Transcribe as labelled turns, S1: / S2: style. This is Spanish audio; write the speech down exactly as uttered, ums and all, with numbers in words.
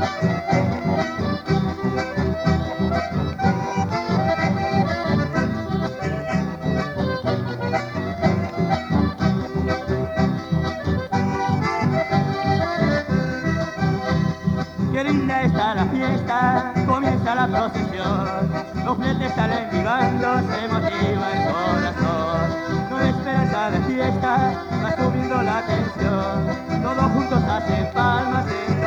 S1: Qué linda está la fiesta, comienza la procesión, los fletes salen vivando, se motiva el corazón. Con esperanza de fiesta va subiendo la tensión, todos juntos hacen palmas en